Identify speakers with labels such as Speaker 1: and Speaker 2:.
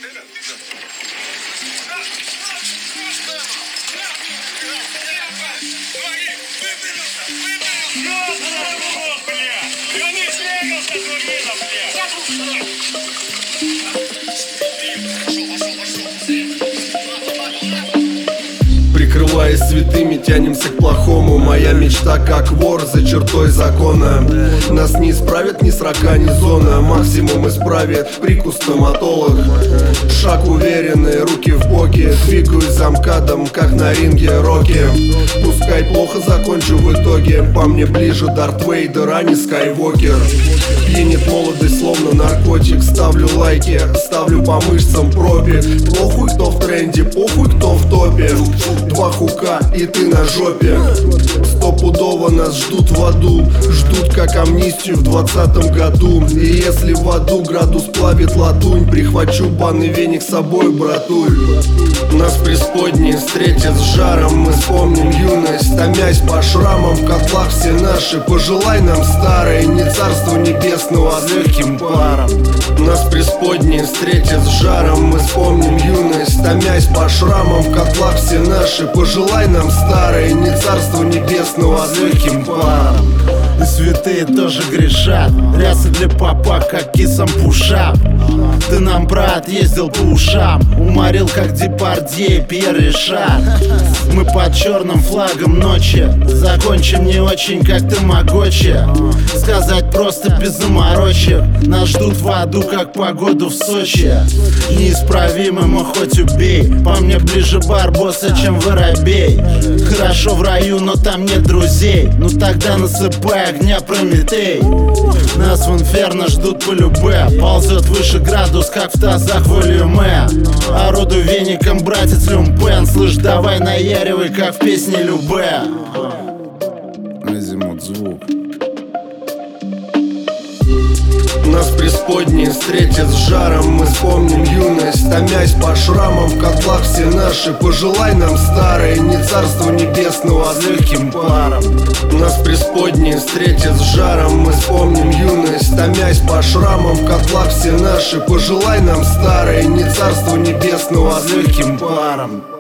Speaker 1: Прикрываясь святыми, тянемся к плохому. Моя мечта как вор за чертой закона. Нас не исправит ни срока, ни зона. Максимум исправит прикус стоматолог. Шаг уверенный, руки в боки. Двигаюсь замкадом, как на ринге Рокки. Пускай плохо закончу в итоге. По мне ближе Дарт Вейдер, а не Скайуокер. Пьянит молодость, словно наркотик. Ставлю лайки, ставлю по мышцам пробег. Похуй, кто в тренде, похуй, кто в топе. Два хука и ты на жопе. Стопудово нас ждут в аду. Ждут как амнистию в 20-м году. И если в аду градус плавит латунь, прихвачу банный веник с собой, братуль. Нас преисподней встретят с жаром. Мы вспомним юность, томясь по шрамам. В котлах все наши, пожелай нам старой. Не царство небесного, а с легким паром. Нас преисподней встретят с жаром. Мы вспомним юность, томясь по шрамам. В котлах все наши, пожелай нам старой. Не царство небесного, а с легким паром.
Speaker 2: И святые тоже грешат. Рясы для попа, как кисам пушап. Ты нам, брат, ездил по ушам. Уморил, как Депардье и Пьер Ришар. Мы под черным флагом ночи. Закончим не очень, как Тамагочи. Сказать просто без заморочек. Нас ждут в аду, как погоду в Сочи. Неисправимы, мы хоть убей. По мне ближе Барбоса, чем Воробей. Хорошо в раю, но там нет друзей. Ну тогда насыпай огня, Прометей. Нас в инферно ждут по любе. Ползет выше градус, как в тазах волюме. Орудуй веником, братец Люмпен. Слышь, давай наяривай, как в песне Любе. Азимут звук.
Speaker 1: Нас преисподней встретят с жаром. Мы вспомним юность, томясь по шрамам. В котлах все наши, пожелай нам старой. Не царство небесного, а с легким паром. Нас преисподней встретят с жаром. Мы вспомним юность, томясь по шрамам. В котлах все наши, пожелай нам старой. Не царство небесного, а с легким паром.